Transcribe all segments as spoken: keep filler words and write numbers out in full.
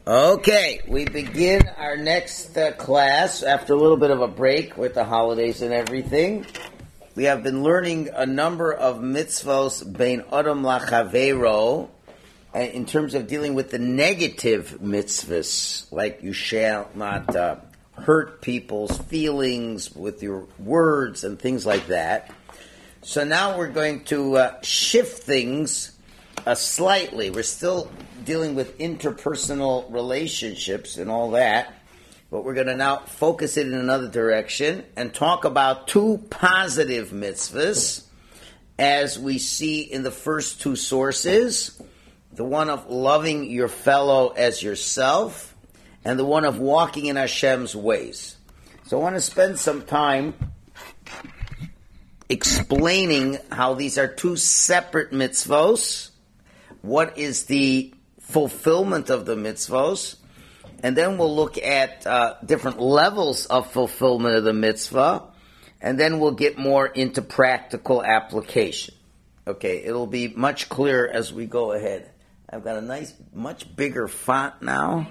Okay, we begin our next uh, class after a little bit of a break with the holidays and everything. We have been learning a number of mitzvos bein adam lachavero uh, in terms of dealing with the negative mitzvahs, like you shall not uh, hurt people's feelings with your words and things like that. So now we're going to uh, shift things uh, slightly. We're still dealing with interpersonal relationships and all that, but we're going to now focus it in another direction and talk about two positive mitzvahs as we see in the first two sources, the one of loving your fellow as yourself and the one of walking in Hashem's ways. So I want to spend some time explaining how these are two separate mitzvos, what is the fulfillment of the mitzvos, and then we'll look at uh, different levels of fulfillment of the mitzvah, and then we'll get more into practical application. Okay, it'll be much clearer as we go ahead. I've got a nice, much bigger font now.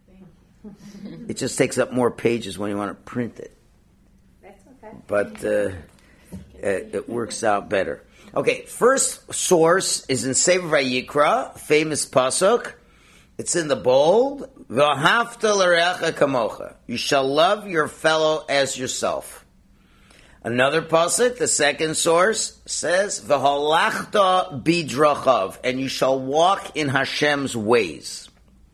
It just takes up more pages when you want to print it. That's okay. But uh, it, it works out better. Okay, first source is in Sefer Vayikra, famous pasuk. It's in the bold. V'ahavta l'reacha kamocha. You shall love your fellow as yourself. Another pasuk, the second source, says v'halachta bidrachav, and you shall walk in Hashem's ways.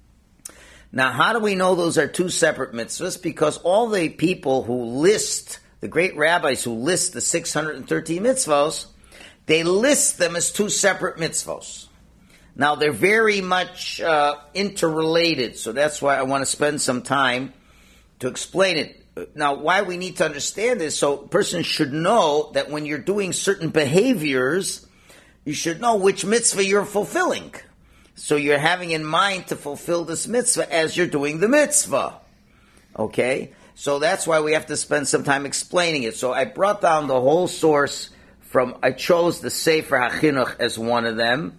Now, how do we know those are two separate mitzvahs? Because all the people who list, the great rabbis who list the six hundred thirteen mitzvahs, they list them as two separate mitzvos. Now, they're very much uh, interrelated, so that's why I want to spend some time to explain it. Now, why we need to understand this, so a person should know that when you're doing certain behaviors, you should know which mitzvah you're fulfilling. So you're having in mind to fulfill this mitzvah as you're doing the mitzvah. Okay? So that's why we have to spend some time explaining it. So I brought down the whole source from, I chose the Sefer HaChinuch as one of them.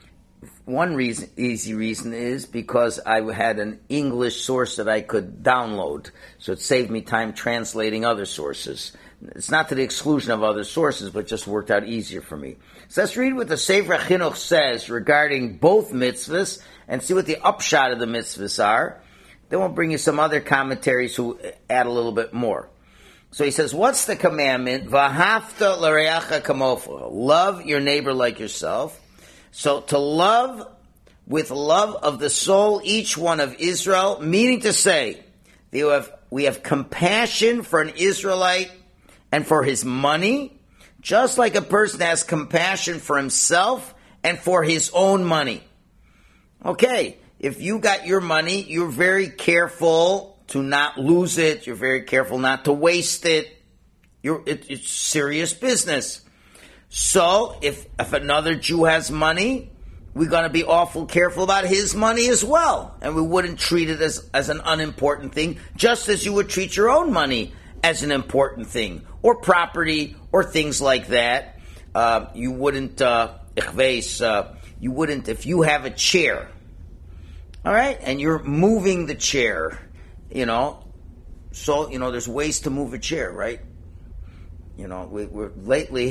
One reason, easy reason is because I had an English source that I could download, so it saved me time translating other sources. It's not to the exclusion of other sources, but it just worked out easier for me. So let's read what the Sefer HaChinuch says regarding both mitzvahs and see what the upshot of the mitzvahs are. Then we'll bring you some other commentaries who add a little bit more. So he says, what's the commandment? V'ahavta l'reacha kamocha. Love your neighbor like yourself. So to love with love of the soul each one of Israel, meaning to say, we have, we have compassion for an Israelite and for his money, just like a person has compassion for himself and for his own money. Okay, if you got your money, you're very careful to not lose it. You're very careful not to waste it. You're, it, it's serious business. So, if, if another Jew has money, we're going to be awful careful about his money as well. And we wouldn't treat it as, as an unimportant thing, just as you would treat your own money as an important thing, or property, or things like that. Uh, you wouldn't, uh, uh, you wouldn't, if you have a chair, all right, and you're moving the chair, you know, so, you know, there's ways to move a chair, right? You know, we, we're lately,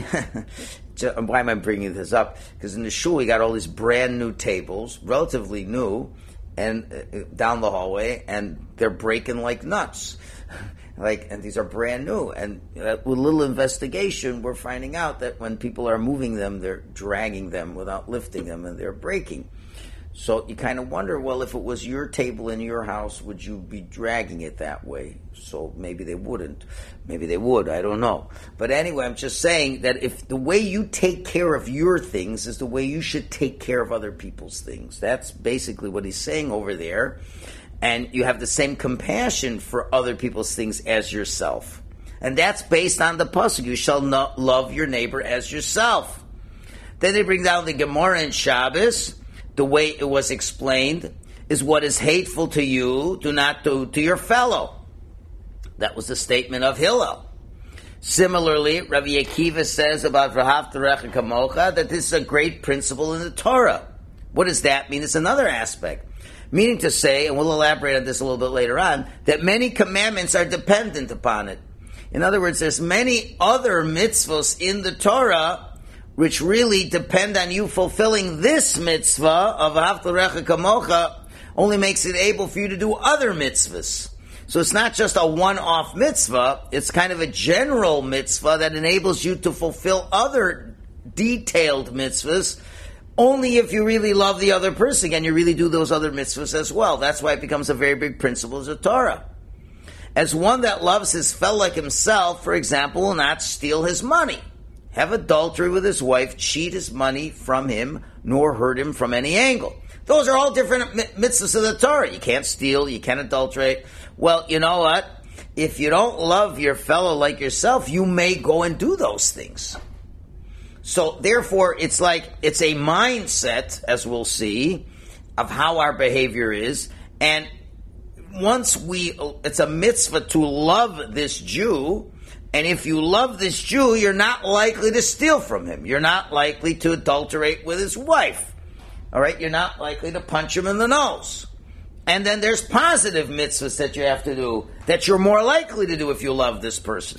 why am I bringing this up? Because in the shul, we got all these brand new tables, relatively new, and uh, down the hallway, and they're breaking like nuts. Like, and these are brand new. And uh, with a little investigation, we're finding out that when people are moving them, they're dragging them without lifting them, and they're breaking. So you kind of wonder, well, if it was your table in your house, would you be dragging it that way? So maybe they wouldn't. Maybe they would. I don't know. But anyway, I'm just saying that if the way you take care of your things is the way you should take care of other people's things. That's basically what he's saying over there. And you have the same compassion for other people's things as yourself. And that's based on the pasuk. You shall not love your neighbor as yourself. Then they bring down the Gemara in Shabbos. The way it was explained is what is hateful to you, do not do to your fellow. That was the statement of Hillel. Similarly, Rabbi Akiva says about V'ahavta l'reacha kamocha that this is a great principle in the Torah. What does that mean? It's another aspect. Meaning to say, and we'll elaborate on this a little bit later on, that many commandments are dependent upon it. In other words, there's many other mitzvahs in the Torah which really depend on you fulfilling this mitzvah of Ahavta L'Recha Kamocha, only makes it able for you to do other mitzvahs. So it's not just a one-off mitzvah, it's kind of a general mitzvah that enables you to fulfill other detailed mitzvahs only if you really love the other person and you really do those other mitzvahs as well. That's why it becomes a very big principle of the Torah. As one that loves his fellow like himself, for example, will not steal his money, have adultery with his wife, cheat his money from him, nor hurt him from any angle. Those are all different mitzvahs of the Torah. You can't steal, you can't adulterate. Well, you know what? If you don't love your fellow like yourself, you may go and do those things. So therefore, it's like, it's a mindset, as we'll see, of how our behavior is. And once we, it's a mitzvah to love this Jew, and if you love this Jew, you're not likely to steal from him. You're not likely to adulterate with his wife. All right? You're not likely to punch him in the nose. And then there's positive mitzvahs that you have to do that you're more likely to do if you love this person.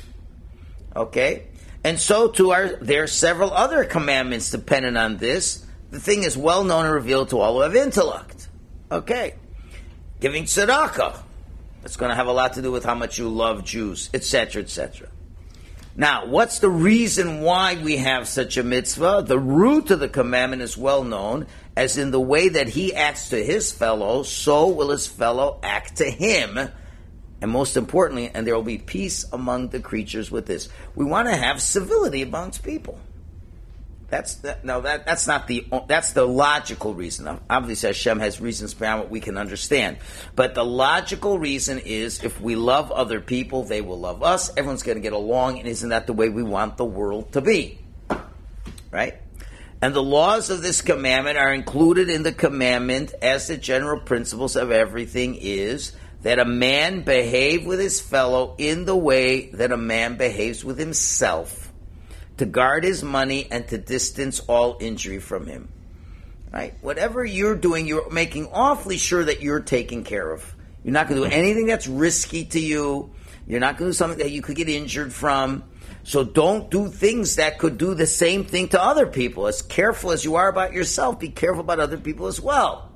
Okay? And so too are there are several other commandments dependent on this. The thing is well known and revealed to all who have intellect. Okay? Giving tzedakah. It's going to have a lot to do with how much you love Jews, et cetera, et cetera. Now, what's the reason why we have such a mitzvah? The root of the commandment is well known, as in the way that he acts to his fellow, so will his fellow act to him. And most importantly, and there will be peace among the creatures with this. We want to have civility amongst people. That's that, no, that that's not the that's the logical reason. Obviously, Hashem has reasons beyond what we can understand. But the logical reason is if we love other people, they will love us. Everyone's going to get along, and isn't that the way we want the world to be? Right? And the laws of this commandment are included in the commandment as the general principles of everything is that a man behave with his fellow in the way that a man behaves with himself, to guard his money and to distance all injury from him. Right? Whatever you're doing, you're making awfully sure that you're taken care of. You're not going to do anything that's risky to you. You're not going to do something that you could get injured from. So don't do things that could do the same thing to other people. As careful as you are about yourself, be careful about other people as well.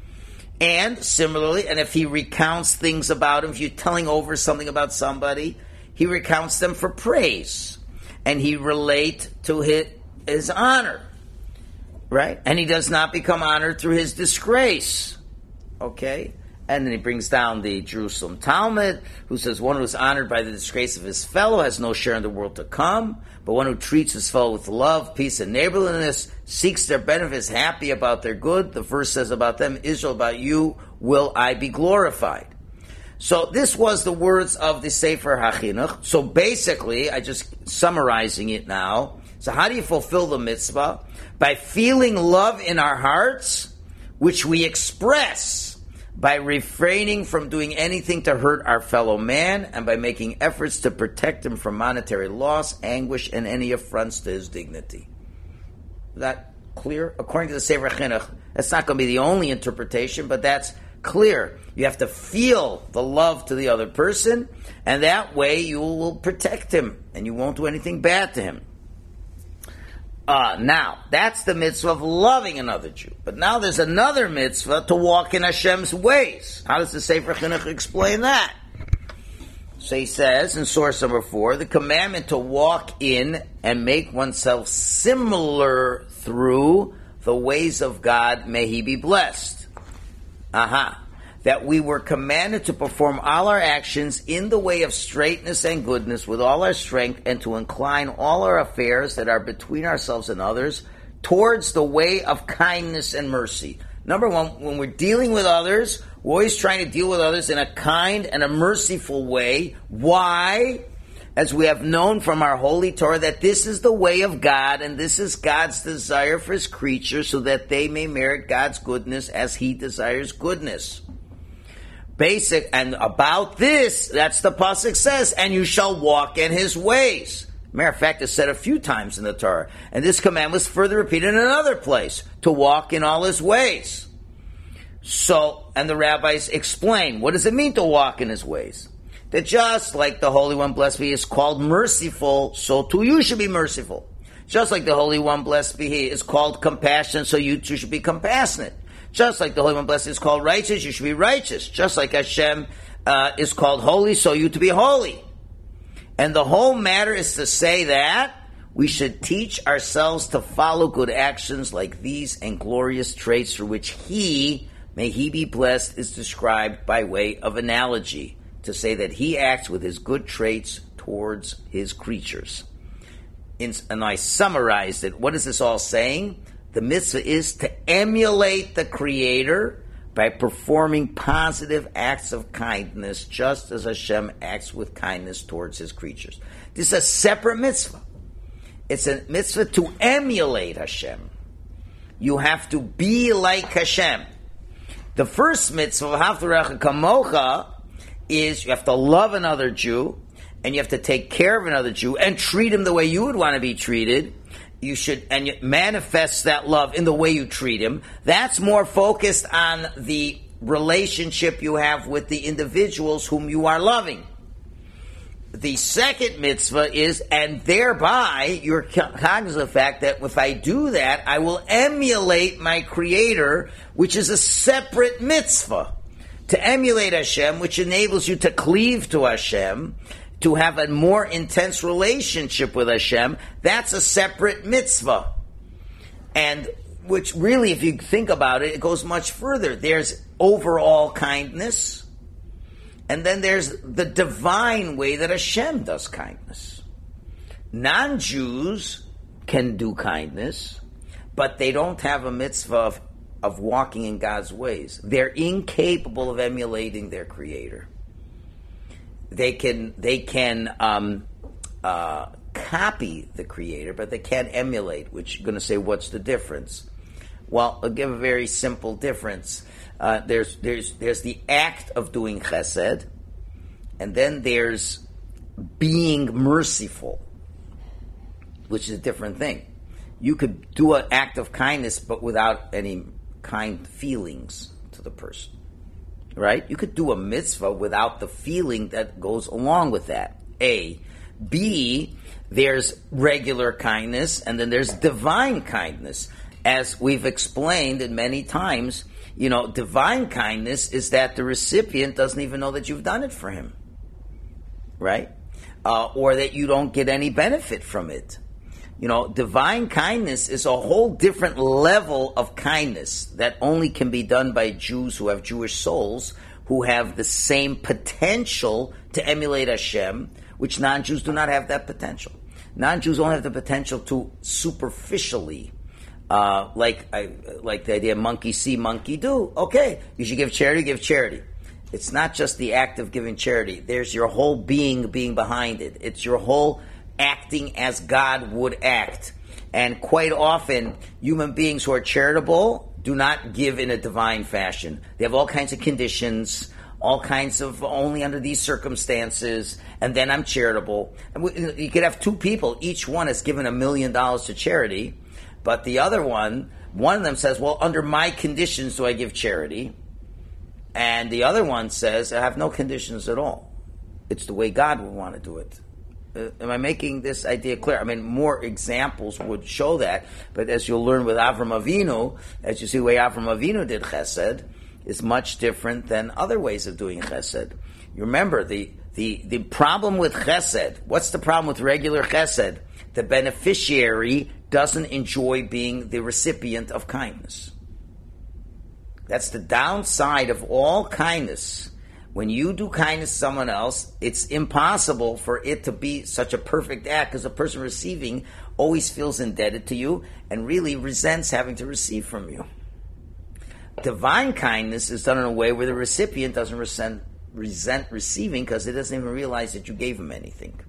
And similarly, and if he recounts things about him, if you're telling over something about somebody, he recounts them for praise. And he relate to his, his honor. Right? And he does not become honored through his disgrace. Okay? And then he brings down the Jerusalem Talmud, who says, one who is honored by the disgrace of his fellow has no share in the world to come, but one who treats his fellow with love, peace, and neighborliness, seeks their benefit, is happy about their good. The verse says about them, Israel, about you will I be glorified. So this was the words of the Sefer HaChinuch. So basically, I just summarizing it now. So how do you fulfill the mitzvah? By feeling love in our hearts, which we express by refraining from doing anything to hurt our fellow man, and by making efforts to protect him from monetary loss, anguish, and any affronts to his dignity. Is that clear? According to the Sefer HaChinuch, that's not going to be the only interpretation, but that's clear. You have to feel the love to the other person, and that way you will protect him, and you won't do anything bad to him. Uh, now, that's the mitzvah of loving another Jew. But now there's another mitzvah to walk in Hashem's ways. How does the Sefer Chinuch explain that? So he says in source number four, the commandment to walk in and make oneself similar through the ways of God, may he be blessed. Aha. That we were commanded to perform all our actions in the way of straightness and goodness with all our strength, and to incline all our affairs that are between ourselves and others towards the way of kindness and mercy. Number one, when we're dealing with others, we're always trying to deal with others in a kind and a merciful way. Why? As we have known from our holy Torah that this is the way of God, and this is God's desire for his creatures, so that they may merit God's goodness as he desires goodness. Basic, and about this, that's the pasuk says, and you shall walk in his ways. Matter of fact, it's said a few times in the Torah. And this command was further repeated in another place, to walk in all his ways. So, and the rabbis explain, what does it mean to walk in his ways? That just like the Holy One, blessed be He, is called merciful, so too you should be merciful. Just like the Holy One, blessed be He, is called compassionate, so you too should be compassionate. Just like the Holy One, blessed be He, is called righteous, you should be righteous. Just like Hashem uh, is called holy, so you to be holy. And the whole matter is to say that we should teach ourselves to follow good actions like these and glorious traits for which He, may He be blessed, is described by way of analogy, to say that He acts with His good traits towards His creatures. In, and I summarized it. What is this all saying? The mitzvah is to emulate the Creator by performing positive acts of kindness, just as Hashem acts with kindness towards His creatures. This is a separate mitzvah. It's a mitzvah to emulate Hashem. You have to be like Hashem. The first mitzvah, Haftarecha Kamocha, is you have to love another Jew, and you have to take care of another Jew, and treat him the way you would want to be treated. You should, and you manifest that love in the way you treat him. That's more focused on the relationship you have with the individuals whom you are loving. The second mitzvah is, and thereby you're cognizant of the fact that if I do that, I will emulate my Creator, which is a separate mitzvah. To emulate Hashem, which enables you to cleave to Hashem, to have a more intense relationship with Hashem, that's a separate mitzvah. And which really, if you think about it, it goes much further. There's overall kindness, and then there's the divine way that Hashem does kindness. Non-Jews can do kindness, but they don't have a mitzvah of, of walking in God's ways. They're incapable of emulating their Creator. They can they can um, uh, copy the Creator, but they can't emulate, which you're going to say, what's the difference? Well, I'll give a very simple difference. Uh, there's there's there's the act of doing chesed, and then there's being merciful, which is a different thing. You could do an act of kindness, but without any kind feelings to the person. Right? You could do a mitzvah without the feeling that goes along with that. A. B. There's regular kindness, and then there's divine kindness. As we've explained in many times, you know, divine kindness is that the recipient doesn't even know that you've done it for him. Right? Uh, or that you don't get any benefit from it. You know, divine kindness is a whole different level of kindness that only can be done by Jews who have Jewish souls, who have the same potential to emulate Hashem, which non-Jews do not have that potential. Non-Jews only have the potential to superficially, uh, like I, like the idea monkey see, monkey do. Okay, you should give charity, give charity. It's not just the act of giving charity. There's your whole being being behind it. It's your whole acting as God would act. And quite often, human beings who are charitable do not give in a divine fashion. They have all kinds of conditions, all kinds of only under these circumstances, and then I'm charitable. And we, you could have two people, each one has given a million dollars to charity, but the other one, one of them says, well, under my conditions do I give charity? And the other one says, I have no conditions at all. It's the way God would want to do it. Uh, am I making this idea clear? I mean, more examples would show that, but as you'll learn with Avram Avinu, as you see the way Avram Avinu did chesed, is much different than other ways of doing chesed. You remember, the, the, the problem with chesed, what's the problem with regular chesed? The beneficiary doesn't enjoy being the recipient of kindness. That's the downside of all kindness. When you do kindness to someone else, it's impossible for it to be such a perfect act, because the person receiving always feels indebted to you and really resents having to receive from you. Divine kindness is done in a way where the recipient doesn't resent, resent receiving, because it doesn't even realize that you gave him anything.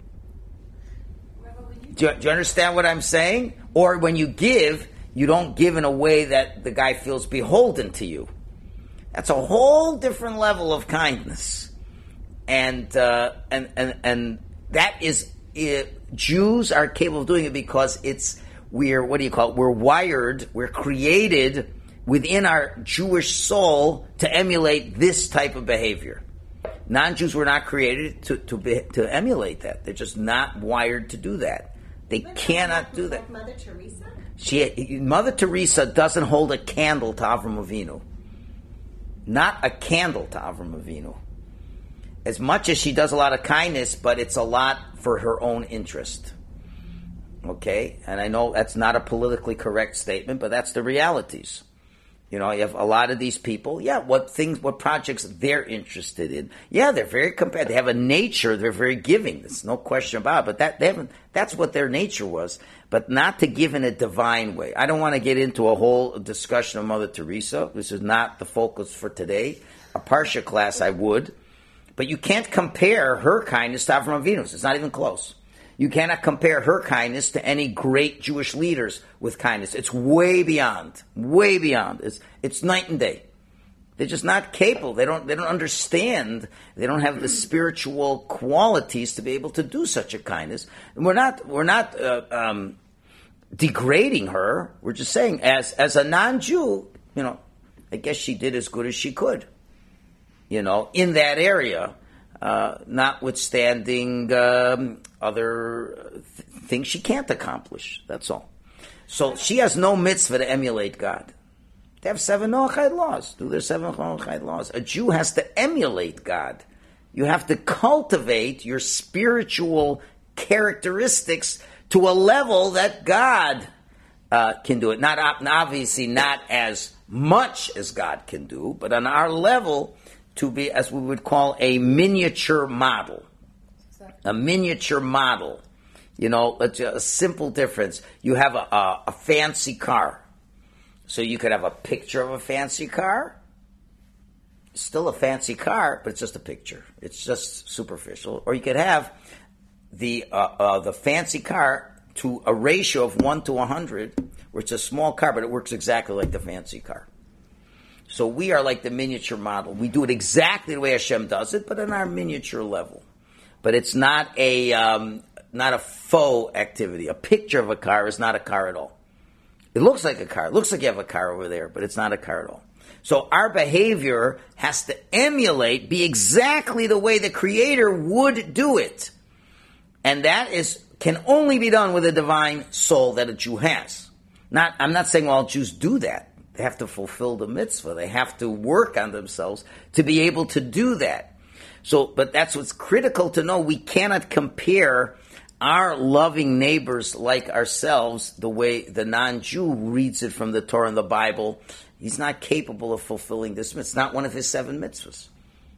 Do you, do you understand what I'm saying? Or when you give, you don't give in a way that the guy feels beholden to you. That's a whole different level of kindness, and uh, and and and that is uh, Jews are capable of doing it because it's we're what do you call it? We're wired, we're created within our Jewish soul to emulate this type of behavior. Non-Jews were not created to to, be, to emulate that. They're just not wired to do that. They but cannot do that. Mother Teresa? She, Mother Teresa doesn't hold a candle to Avram Avinu. Not a candle to Avram Avinu. As much as she does a lot of kindness, but it's a lot for her own interest. Okay? And I know that's not a politically correct statement, but that's the realities. You know, you have a lot of these people, yeah, what things, what projects they're interested in. Yeah, they're very competitive. They have a nature, they're very giving. There's no question about it. But that, they haven't, that's what their nature was. But not to give in a divine way. I don't want to get into a whole discussion of Mother Teresa. This is not the focus for today. A Parsha class I would. But you can't compare her kindness to Avram Avinu's. It's not even close. You cannot compare her kindness to any great Jewish leaders with kindness. It's way beyond, way beyond. It's it's night and day. They're just not capable. They don't they don't understand. They don't have the spiritual qualities to be able to do such a kindness. And we're not we're not uh, um, degrading her. We're just saying, as as a non-Jew, you know, I guess she did as good as she could. You know, in that area. Uh, notwithstanding um, other th- things she can't accomplish. That's all. So she has no mitzvah to emulate God. They have seven Noachide laws. Do their seven Noachide laws. A Jew has to emulate God. You have to cultivate your spiritual characteristics to a level that God uh, can do it. Not obviously not as much as God can do, but on our level, to be, as we would call, a miniature model. A miniature model. You know, let's, a simple difference. You have a, a, a fancy car. So you could have a picture of a fancy car. Still a fancy car, but it's just a picture. It's just superficial. Or you could have the uh, uh, the fancy car to a ratio of one to a hundred, where it's a small car, but it works exactly like the fancy car. So we are like the miniature model. We do it exactly the way Hashem does it, but on our miniature level. But it's not a um, not a faux activity. A picture of a car is not a car at all. It looks like a car. It looks like you have a car over there, but it's not a car at all. So our behavior has to emulate, be exactly the way the Creator would do it. And that is can only be done with a divine soul that a Jew has. Not, I'm not saying all Jews do that. They have to fulfill the mitzvah. They have to work on themselves to be able to do that. So, but that's what's critical to know. We cannot compare our loving neighbors like ourselves the way the non-Jew reads it from the Torah and the Bible. He's not capable of fulfilling this mitzvah. It's not one of his seven mitzvahs.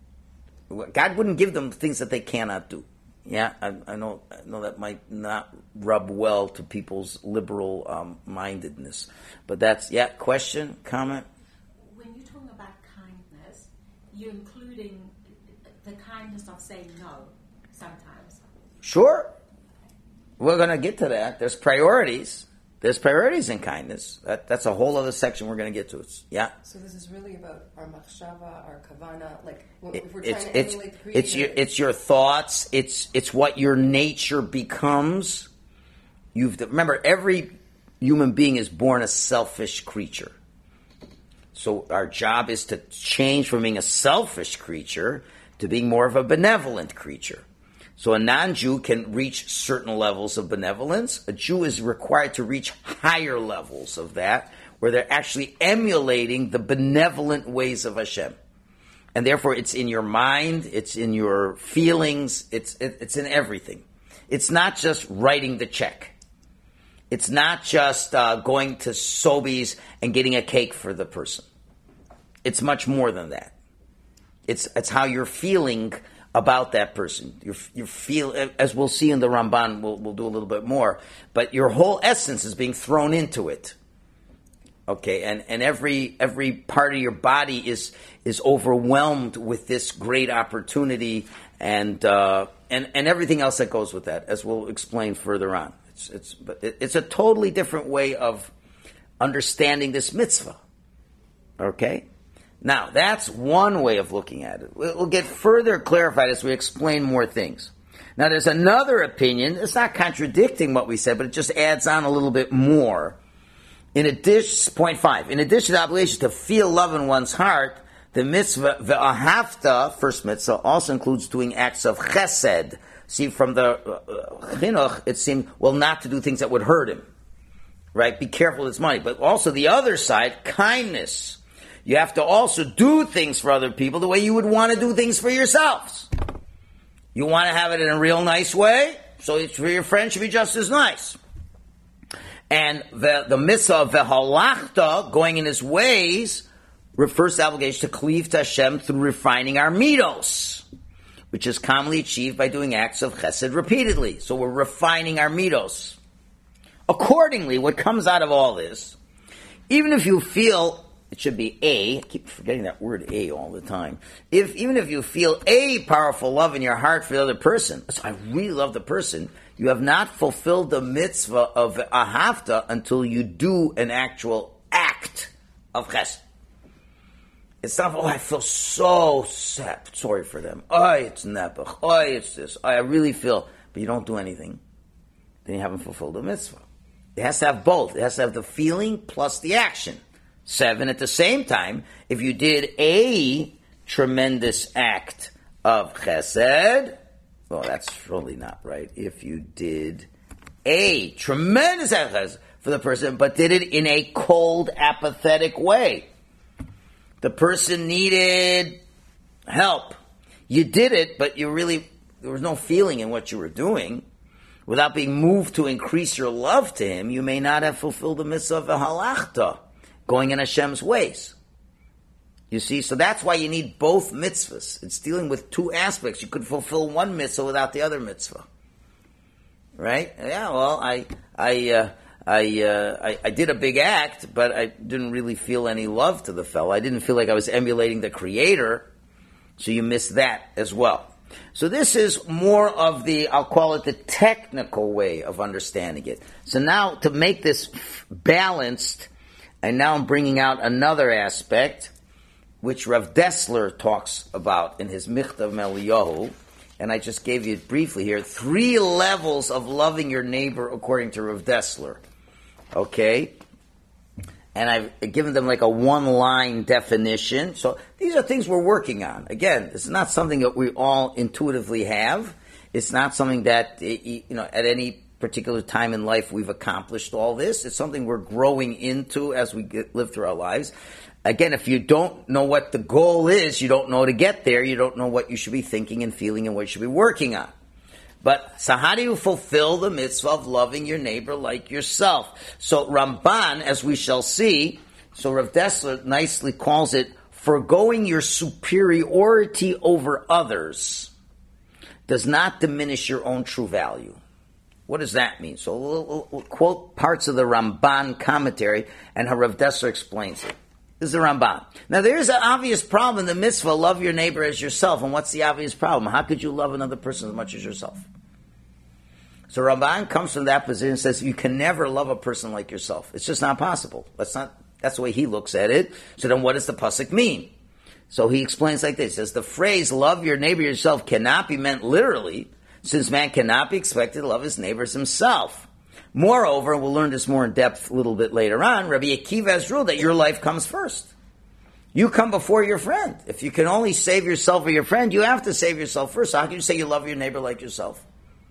God wouldn't give them things that they cannot do. Yeah, I, I know. I know that might not rub well to people's liberal um, mindedness, but that's yeah. Question, comment. When you talk about kindness, you're including the kindness of saying no sometimes. Sure, we're going to get to that. There's priorities. There's priorities in kindness. That, that's a whole other section we're going to get to. It's, yeah. So this is really about our machshava, our kavana, like if we're it's, trying to it's, emulate the Creator. It's your, it's your thoughts. It's it's what your nature becomes. You've remember every human being is born a selfish creature. So our job is to change from being a selfish creature to being more of a benevolent creature. So a non-Jew can reach certain levels of benevolence. A Jew is required to reach higher levels of that, where they're actually emulating the benevolent ways of Hashem. And therefore, it's in your mind, it's in your feelings, it's it, it's in everything. It's not just writing the check. It's not just uh, going to Sobeys and getting a cake for the person. It's much more than that. It's it's how you're feeling about that person. You you feel, as we'll see in the Ramban, we'll, we'll do a little bit more, but your whole essence is being thrown into it. Okay, and, and every every part of your body is is overwhelmed with this great opportunity and uh, and and everything else that goes with that, as we'll explain further on. It's it's but it, it's a totally different way of understanding this mitzvah. Okay. Now, that's one way of looking at it. We'll get further clarified as we explain more things. Now, there's another opinion. It's not contradicting what we said, but it just adds on a little bit more. In addition, point five, in addition to the obligation to feel love in one's heart, the mitzvah, ve'ahavta, first mitzvah, also includes doing acts of chesed. See, from the uh, chinuch, it seemed, well, not to do things that would hurt him. Right? Be careful with his money. But also the other side, kindness. You have to also do things for other people the way you would want to do things for yourselves. You want to have it in a real nice way, so it's for your friend should be just as nice. And the, the mitzvah of vehalachta, going in his ways, refers to the obligation to cleave to Hashem through refining our midos, which is commonly achieved by doing acts of chesed repeatedly. So we're refining our midos. Accordingly, what comes out of all this, even if you feel, it should be a, I keep forgetting that word a all the time, if even if you feel a powerful love in your heart for the other person, so I really love the person, you have not fulfilled the mitzvah of ahavta until you do an actual act of chesed. It's not, oh, I feel so sad, sorry for them. Oh, it's nebuch. Oh, it's this. Oh, I really feel, but you don't do anything. Then you haven't fulfilled the mitzvah. It has to have both. It has to have the feeling plus the action. Seven, at the same time, if you did a tremendous act of chesed, well, that's really not right. If you did a tremendous act of chesed for the person, but did it in a cold, apathetic way. The person needed help. You did it, but you really, there was no feeling in what you were doing. Without being moved to increase your love to him, you may not have fulfilled the mitzvah of halachta, going in Hashem's ways. You see, so that's why you need both mitzvahs. It's dealing with two aspects. You could fulfill one mitzvah without the other mitzvah. Right? Yeah, well, I, I, uh, I, uh, I, I did a big act, but I didn't really feel any love to the fellow. I didn't feel like I was emulating the Creator, so you miss that as well. So this is more of the, I'll call it the technical way of understanding it. So now to make this balanced, and now I'm bringing out another aspect, which Rav Dessler talks about in his Michtav Eliyahu, and I just gave you it briefly here, three levels of loving your neighbor according to Rav Dessler. Okay? And I've given them like a one-line definition. So these are things we're working on. Again, it's not something that we all intuitively have. It's not something that, you know, at any particular time in life we've accomplished all this. It's something we're growing into as we get, live through our lives. Again, if you don't know what the goal is, you don't know to get there, you don't know what you should be thinking and feeling and what you should be working on. But, so how do you fulfill the mitzvah of loving your neighbor like yourself? So Ramban, as we shall see, so Rav Dessler nicely calls it, forgoing your superiority over others does not diminish your own true value. What does that mean? So we'll, we'll, we'll quote parts of the Ramban commentary and how Rav Dessler explains it. This is the Ramban. Now there's an obvious problem in the mitzvah, love your neighbor as yourself. And what's the obvious problem? How could you love another person as much as yourself? So Ramban comes from that position and says you can never love a person like yourself. It's just not possible. That's not, that's the way he looks at it. So then what does the pasuk mean? So he explains like this. He says the phrase love your neighbor yourself cannot be meant literally, since man cannot be expected to love his neighbors himself. Moreover, we'll learn this more in depth a little bit later on, Rabbi Akiva has ruled that your life comes first. You come before your friend. If you can only save yourself or your friend, you have to save yourself first. How can you say you love your neighbor like yourself?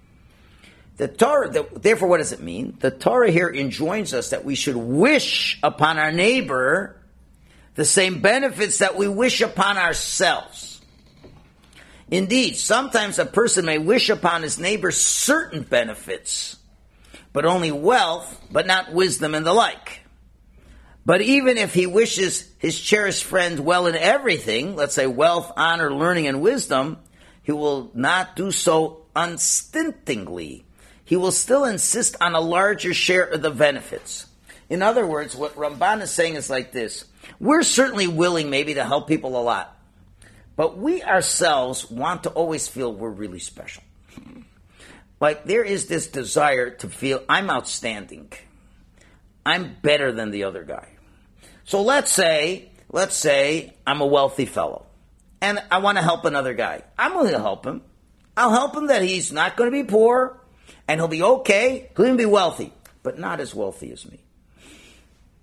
The Torah, the, therefore, what does it mean? The Torah here enjoins us that we should wish upon our neighbor the same benefits that we wish upon ourselves. Indeed, sometimes a person may wish upon his neighbor certain benefits, but only wealth, but not wisdom and the like. But even if he wishes his cherished friend well in everything, let's say wealth, honor, learning, and wisdom, he will not do so unstintingly. He will still insist on a larger share of the benefits. In other words, what Ramban is saying is like this. We're certainly willing maybe to help people a lot, but we ourselves want to always feel we're really special. Like, there is this desire to feel, I'm outstanding. I'm better than the other guy. So let's say, let's say I'm a wealthy fellow, and I want to help another guy. I'm willing to help him. I'll help him that he's not going to be poor, and he'll be okay. He'll even be wealthy, but not as wealthy as me.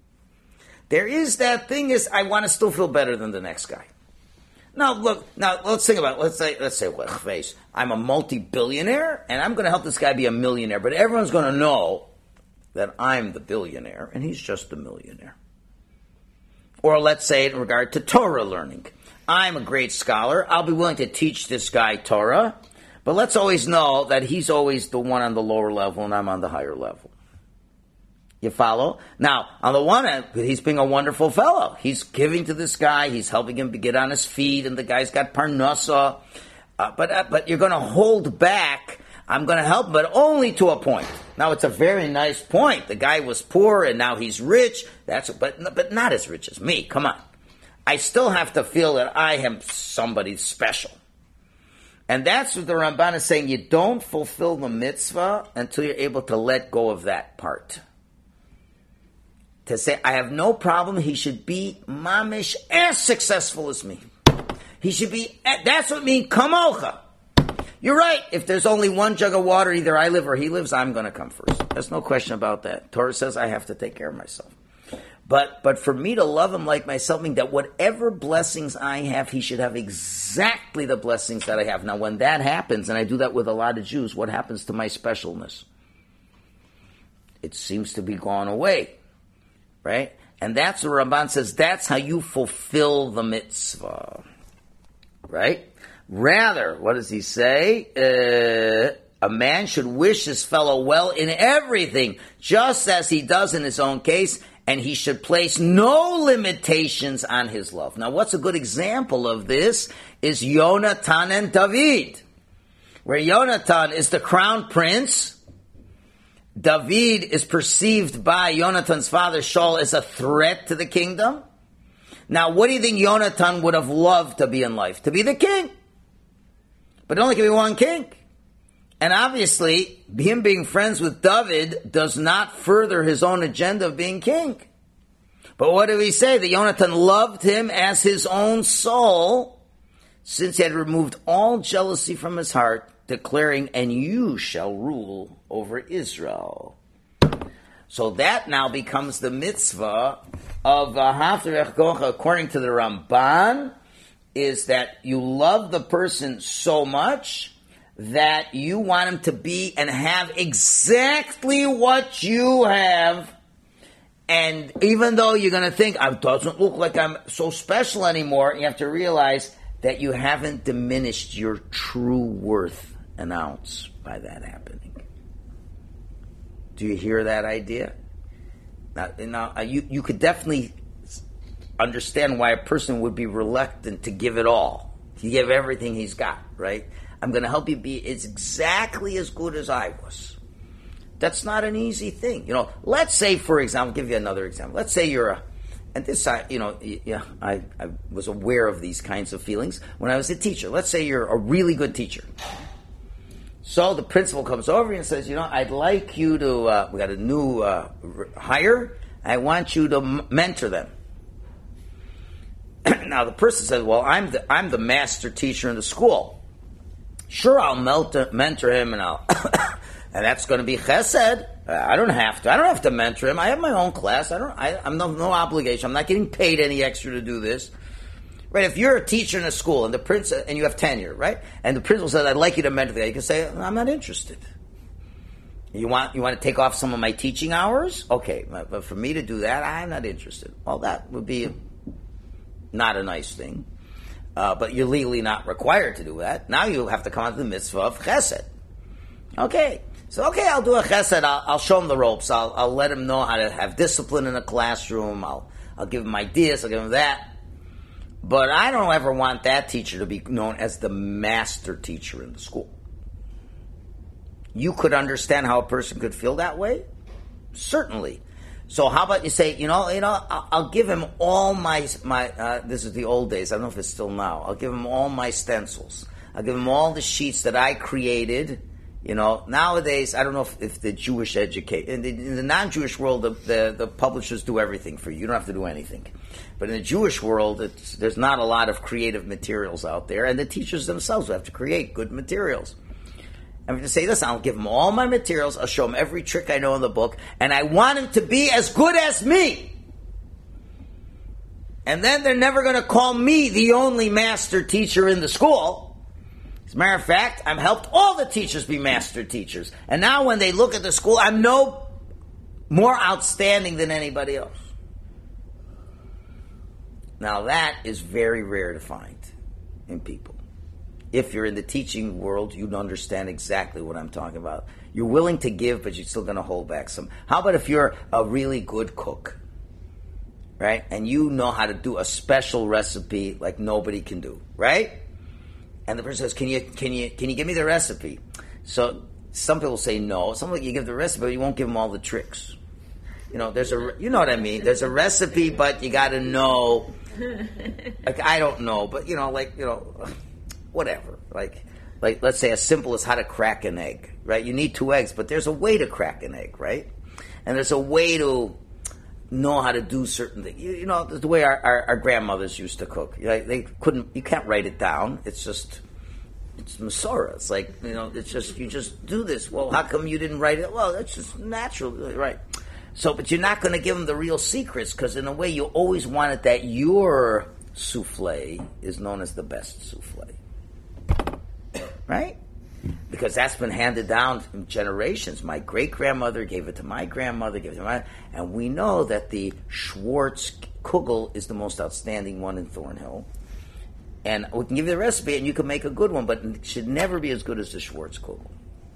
there is that thing is, I want to still feel better than the next guy. Now, look, now let's think about it. Let's say, let's say, well, face, I'm a multi-billionaire, and I'm going to help this guy be a millionaire, but everyone's going to know that I'm the billionaire, and he's just a millionaire. Or let's say in regard to Torah learning. I'm a great scholar. I'll be willing to teach this guy Torah, but let's always know that he's always the one on the lower level, and I'm on the higher level. You follow? Now, on the one hand, he's being a wonderful fellow. He's giving to this guy. He's helping him to get on his feet, and the guy's got parnasa. Uh, but uh, but you're going to hold back. I'm going to help, but only to a point. Now, it's a very nice point. The guy was poor, and now he's rich. That's but but not as rich as me. Come on. I still have to feel that I am somebody special. And that's what the Ramban is saying. You don't fulfill the mitzvah until you're able to let go of that part. To say, I have no problem, he should be mamish as successful as me. He should be, that's what means kamocha. You're right, if there's only one jug of water, either I live or he lives, I'm going to come first. There's no question about that. Torah says I have to take care of myself. But but for me to love him like myself, means that whatever blessings I have, he should have exactly the blessings that I have. Now, when that happens, and I do that with a lot of Jews, what happens to my specialness? It seems to be gone away. Right? And that's what Ramban says, that's how you fulfill the mitzvah. Right? Rather, what does he say? Uh, a man should wish his fellow well in everything, just as he does in his own case, and he should place no limitations on his love. Now, what's a good example of this is Yonatan and David, where Yonatan is the crown prince. David is perceived by Yonatan's father, Shaul, as a threat to the kingdom. Now, what do you think Yonatan would have loved to be in life? To be the king. But it only can be one king. And obviously, him being friends with David does not further his own agenda of being king. But what do we say? That Yonatan loved him as his own soul, since he had removed all jealousy from his heart, declaring, and you shall rule over Israel. So that now becomes the mitzvah of Ahavta Rechocha, according to the Ramban, is that you love the person so much that you want him to be and have exactly what you have. And even though you're going to think, it doesn't look like I'm so special anymore, you have to realize that you haven't diminished your true worth an ounce by that happening. Do you hear that idea? Now, now you, you could definitely understand why a person would be reluctant to give it all. To give everything he's got, right? I'm going to help you be as exactly as good as I was. That's not an easy thing. You know, let's say, for example, I'll give you another example. Let's say you're a, and this, I, you know, yeah, I, I was aware of these kinds of feelings when I was a teacher. Let's say you're a really good teacher. So the principal comes over and says, you know, I'd like you to, uh, we got a new uh, hire. I want you to m- mentor them. Now the person says, well, I'm the, I'm the master teacher in the school. Sure, I'll mentor, mentor him and I'll, and that's going to be chesed. I don't have to. I don't have to mentor him. I have my own class. I don't, I, I'm no, no obligation. I'm not getting paid any extra to do this. Right, if you're a teacher in a school and the prince and you have tenure, right, and the principal says, "I'd like you to mentor the guy," you can say, "I'm not interested." You want you want to take off some of my teaching hours? Okay, but for me to do that, I'm not interested. Well, that would be not a nice thing, uh, but you're legally not required to do that. Now you have to come out to the mitzvah of chesed. Okay, so okay, I'll do a chesed. I'll, I'll show him the ropes. I'll, I'll let him know how to have discipline in a classroom. I'll I'll give him ideas. I'll give him that. But I don't ever want that teacher to be known as the master teacher in the school. You could understand how a person could feel that way? Certainly. So how about you say, you know, you know, I'll, I'll give him all my, my uh, this is the old days, I don't know if it's still now, I'll give him all my stencils. I'll give him all the sheets that I created. You know, nowadays, I don't know if, if the Jewish educate in the, in the non-Jewish world, the, the, the publishers do everything for you. You don't have to do anything. But in the Jewish world, it's, there's not a lot of creative materials out there, and the teachers themselves have to create good materials. I'm going to say this, I'll give him all my materials, I'll show him every trick I know in the book, and I want him to be as good as me. And then they're never going to call me the only master teacher in the school. As a matter of fact, I've helped all the teachers be master teachers. And now when they look at the school, I'm no more outstanding than anybody else. Now that is very rare to find in people. If you're in the teaching world, you'd understand exactly what I'm talking about. You're willing to give, but you're still going to hold back some. How about if you're a really good cook, right? And you know how to do a special recipe like nobody can do, right? And the person says, "Can you, can you, can you give me the recipe?" So some people say no. Some people you give the recipe, but you won't give them all the tricks. You know, there's a, you know what I mean? There's a recipe, but you got to know. Like I don't know, but you know, like you know, whatever. Like, like let's say as simple as how to crack an egg, right? You need two eggs, but there's a way to crack an egg, right? And there's a way to know how to do certain things. You, you know, the way our, our, our grandmothers used to cook. Like, they couldn't. You can't write it down. It's just. It's Masorah. It's like, you know, it's just, you just do this. Well, how come you didn't write it? Well, that's just natural, right? So, but you're not going to give them the real secrets because in a way you always want it that your souffle is known as the best souffle. Right? Because that's been handed down from generations. My great-grandmother gave it to my grandmother, gave it to my, and we know that the Schwartz Kugel is the most outstanding one in Thornhill. And we can give you the recipe and you can make a good one, but it should never be as good as the Schwartz Kugel.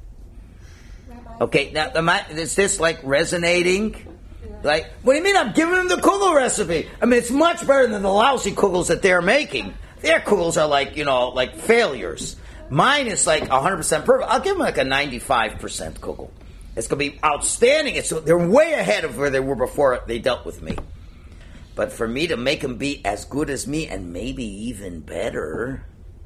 Okay, now am I, is this like resonating? Like, what do you mean I'm giving them the kugel recipe? I mean, it's much better than the lousy kugels that they're making. Their kugels are like, you know, like failures. Mine is like one hundred percent perfect. I'll give them like a ninety-five percent kugel. It's going to be outstanding. It's, they're way ahead of where they were before they dealt with me. But for me to make them be as good as me and maybe even better...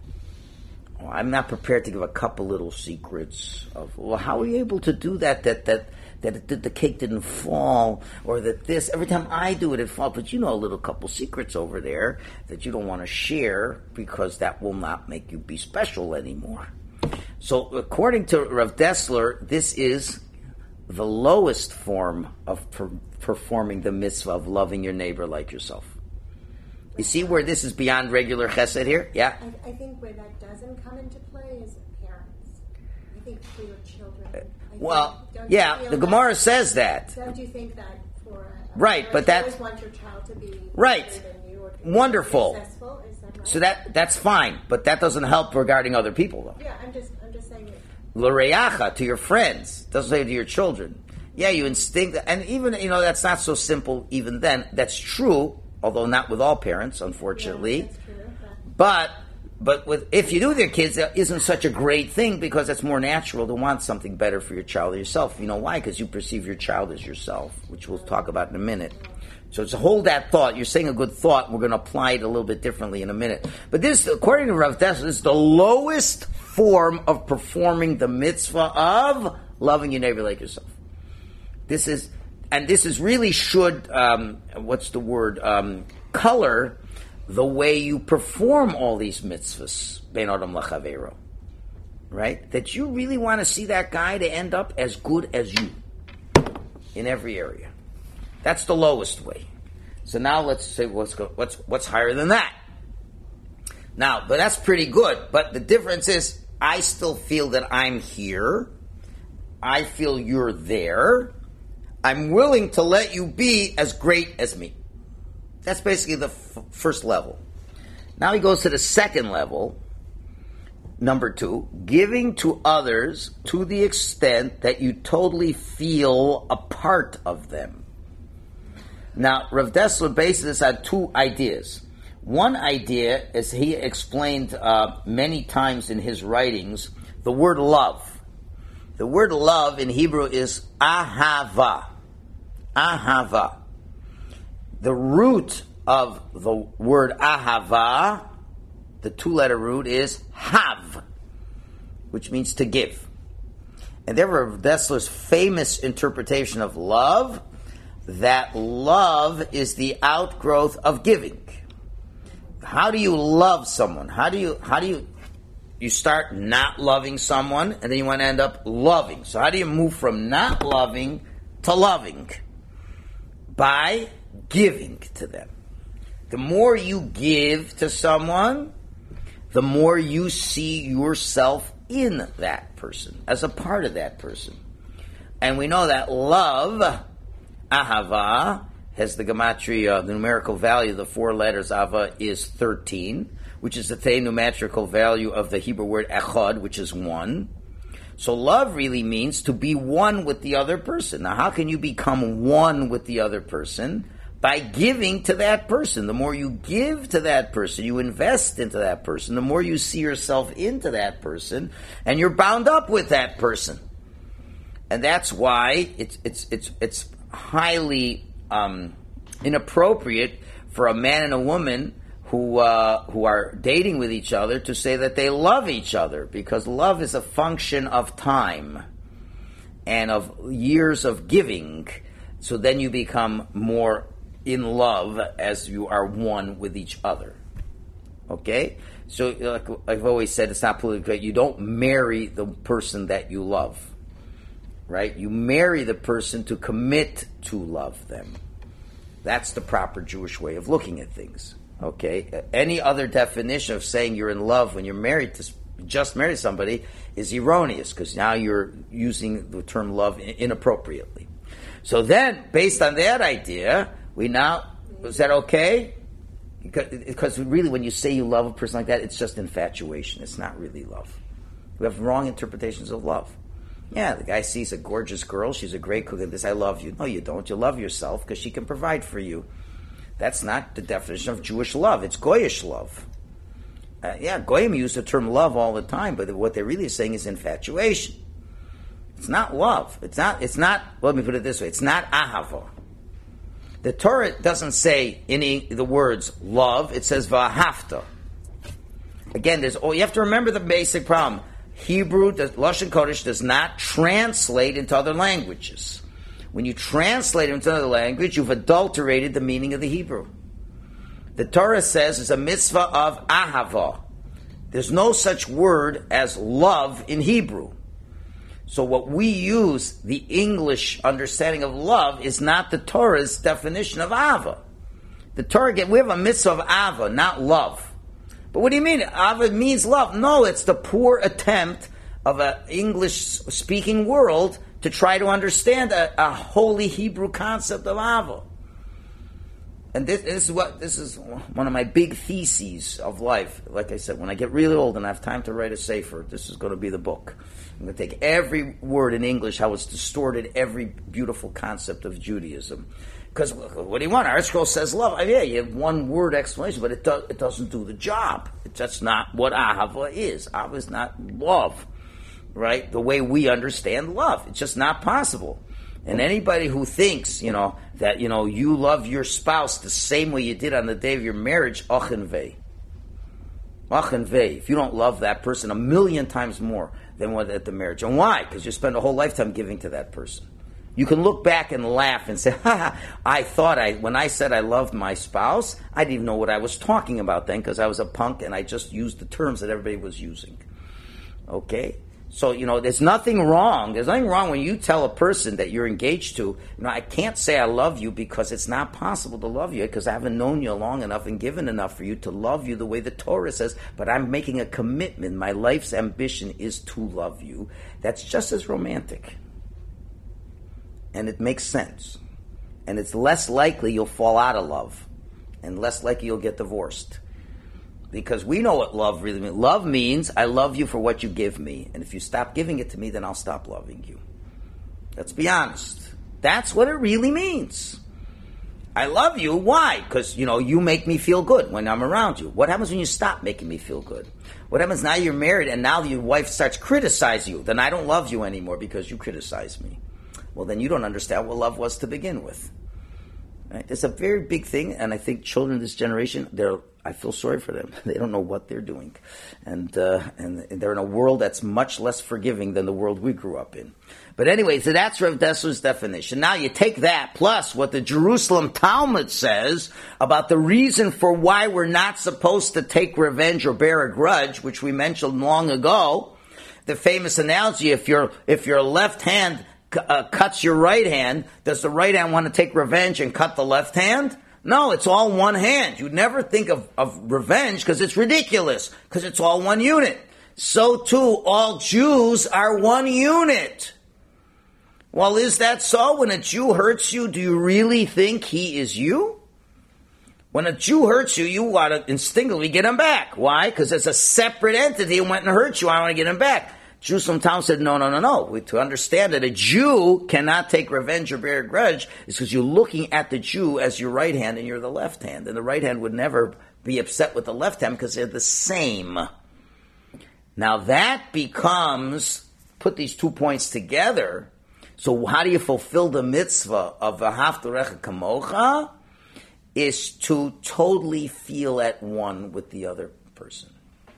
Well, I'm not prepared to give a couple little secrets of, well, how are you able to do that, that that that it, that the cake didn't fall, or that this, every time I do it, it falls, but you know a little couple secrets over there that you don't want to share because that will not make you be special anymore. So according to Rav Dessler, this is the lowest form of per- performing the mitzvah of loving your neighbor like yourself. You see where this is beyond regular chesed here? Yeah? I, I think where that doesn't come into play is parents. I think for your children. I well, think, yeah, the Gemara that, says that. Don't you think that for a right, but that, you always want your child to be right, better than you or to be wonderful. successful? Is that right? So that that's fine, but that doesn't help regarding other people, though. Yeah, I'm just I'm just saying it. L'reacha, to your friends, doesn't say to your children. Yeah, you instinct, and even, you know, that's not so simple even then. That's true. Although not with all parents, unfortunately. Yeah, that's true. But but with if you do with your kids, that isn't such a great thing because it's more natural to want something better for your child than yourself. You know why? Because you perceive your child as yourself, which we'll talk about in a minute. So to hold that thought, you're saying a good thought, we're going to apply it a little bit differently in a minute. But this, according to Rav Dessler, is the lowest form of performing the mitzvah of loving your neighbor like yourself. This is... And this is really should, um, what's the word, um, color the way you perform all these mitzvahs, Ben Adam Lachavero. Right? That you really want to see that guy to end up as good as you in every area. That's the lowest way. So now let's say what's go, what's what's higher than that. Now, but that's pretty good. But the difference is I still feel that I'm here. I feel you're there. I'm willing to let you be as great as me. That's basically the f- first level. Now he goes to the second level, number two, giving to others to the extent that you totally feel a part of them. Now, Rav Dessler bases this on two ideas. One idea, as he explained uh, many times in his writings, the word love. The word love in Hebrew is ahava. Ahava. The root of the word ahava, the two-letter root, is hav, which means to give. And therefore, Dessler's famous interpretation of love, that love is the outgrowth of giving. How do you love someone? How do you, how do you, you start not loving someone, and then you want to end up loving. So how do you move from not loving to loving? By giving to them. The more you give to someone, the more you see yourself in that person, as a part of that person. And we know that love, ahava, has the gematria, the numerical value of the four letters ava is thirteen, which is the same numerical value of the Hebrew word echad, which is one. So love really means to be one with the other person. Now, how can you become one with the other person? By giving to that person. The more you give to that person, you invest into that person, the more you see yourself into that person, and you're bound up with that person. And that's why it's it's it's it's highly um, inappropriate for a man and a woman who uh, who are dating with each other to say that they love each other, because love is a function of time and of years of giving. So then you become more in love as you are one with each other. Okay? So like I've always said, it's not politically correct. You don't marry the person that you love. Right? You marry the person to commit to love them. That's the proper Jewish way of looking at things. Okay? Any other definition of saying you're in love when you're married to just married somebody is erroneous, because now you're using the term love inappropriately. So then, based on that idea, we now, is that okay? Because, because really when you say you love a person like that, it's just infatuation. It's not really love. We have wrong interpretations of love. Yeah, the guy sees a gorgeous girl, she's a great cook, and this, I love you. No, you don't. You love yourself because she can provide for you. That's not the definition of Jewish love. It's Goyish love. Uh, yeah, Goyim use the term love all the time, but what they're really saying is infatuation. It's not love. It's not, it's not, let me put it this way, it's not ahava. The Torah doesn't say any the words love, it says v'ahavta. Again, there's, oh, you have to remember the basic problem. Hebrew, the Lashon Kodesh, does not translate into other languages. When you translate it into another language, you've adulterated the meaning of the Hebrew. The Torah says it's a mitzvah of ahava. There's no such word as love in Hebrew. So what we use, the English understanding of love, is not the Torah's definition of ahava. The Torah, we have a mitzvah of ahava, not love. But what do you mean? Ahava means love. No, it's the poor attempt of an English-speaking world to try to understand a, a holy Hebrew concept of ahava. And this, this is what this is one of my big theses of life. Like I said, when I get really old and I have time to write a sefer, this is going to be the book. I'm going to take every word in English, how it's distorted every beautiful concept of Judaism. Because what do you want? Our scroll says love. I mean, yeah, you have one word explanation, but it, do, it doesn't do the job. It's just not what ahava is. Ahava is not love, right? The way we understand love. It's just not possible. And anybody who thinks, you know, that, you know, you love your spouse the same way you did on the day of your marriage, achen vei. Achen vei. If you don't love that person a million times more than what at the marriage. And why? Because you spend a whole lifetime giving to that person. You can look back and laugh and say, ha ha, I thought I, when I said I loved my spouse, I didn't even know what I was talking about then, because I was a punk and I just used the terms that everybody was using. Okay? So, you know, there's nothing wrong. There's nothing wrong when you tell a person that you're engaged to, you know, I can't say I love you because it's not possible to love you because I haven't known you long enough and given enough for you to love you the way the Torah says, but I'm making a commitment. My life's ambition is to love you. That's just as romantic. And it makes sense. And it's less likely you'll fall out of love and less likely you'll get divorced. Because we know what love really means. Love means I love you for what you give me. And if you stop giving it to me, then I'll stop loving you. Let's be honest. That's what it really means. I love you. Why? Because, you know, you make me feel good when I'm around you. What happens when you stop making me feel good? What happens now you're married and now your wife starts criticizing you? Then I don't love you anymore because you criticize me. Well, then you don't understand what love was to begin with. Right? It's a very big thing, and I think children of this generation, they're I feel sorry for them. They don't know what they're doing. And uh, and they're in a world that's much less forgiving than the world we grew up in. But anyway, so that's Rav Dessler's definition. Now you take that, plus what the Jerusalem Talmud says about the reason for why we're not supposed to take revenge or bear a grudge, which we mentioned long ago. The famous analogy, if your if your left hand uh, cuts your right hand, does the right hand want to take revenge and cut the left hand? No, it's all one hand. You'd never think of, of revenge because it's ridiculous, because it's all one unit. So too, all Jews are one unit. Well, is that so? When a Jew hurts you, do you really think he is you? When a Jew hurts you, you want to instinctively get him back. Why? Because it's a separate entity who went and hurt you. I want to get him back. Jews sometimes said, no, no, no, no. We, to understand that a Jew cannot take revenge or bear a grudge is because you're looking at the Jew as your right hand and you're the left hand. And the right hand would never be upset with the left hand because they're the same. Now that becomes, put these two points together. So how do you fulfill the mitzvah of V'ahavta l'recha kamocha? Is to totally feel at one with the other person.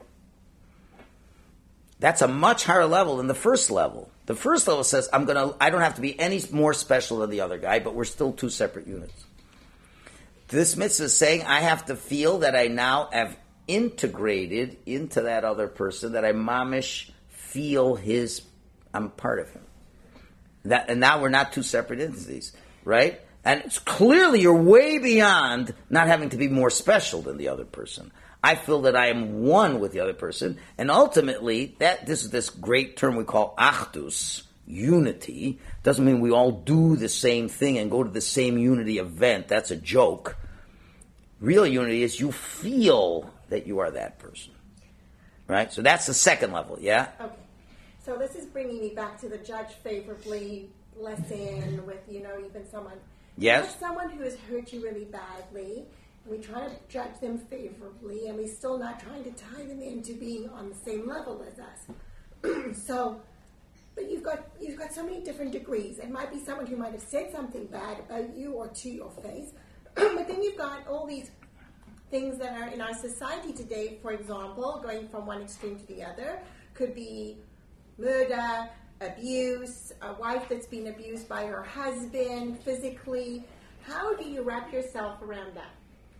That's a much higher level than the first level. The first level says, I'm gonna, I don't have to be any more special than the other guy, but we're still two separate units. This mitzvah is saying I have to feel that I now have integrated into that other person, that I mamish feel his, I'm part of him. That, and now we're not two separate entities, right? And it's clearly you're way beyond not having to be more special than the other person. I feel that I am one with the other person, and ultimately, that this is this great term we call achdus, unity. Doesn't mean we all do the same thing and go to the same unity event. That's a joke. Real unity is you feel that you are that person, right? So that's the second level, yeah? Okay. So this is bringing me back to the judge favorably lesson with, you know, even someone... Yes? You have someone who has hurt you really badly, and we try to judge them favorably, and we're still not trying to tie them into being on the same level as us. So, but you've got you've got so many different degrees. It might be someone who might have said something bad about you or to your face, but then you've got all these things that are in our society today, for example, going from one extreme to the other, could be murder, abuse, a wife that's been abused by her husband physically. How do you wrap yourself around that?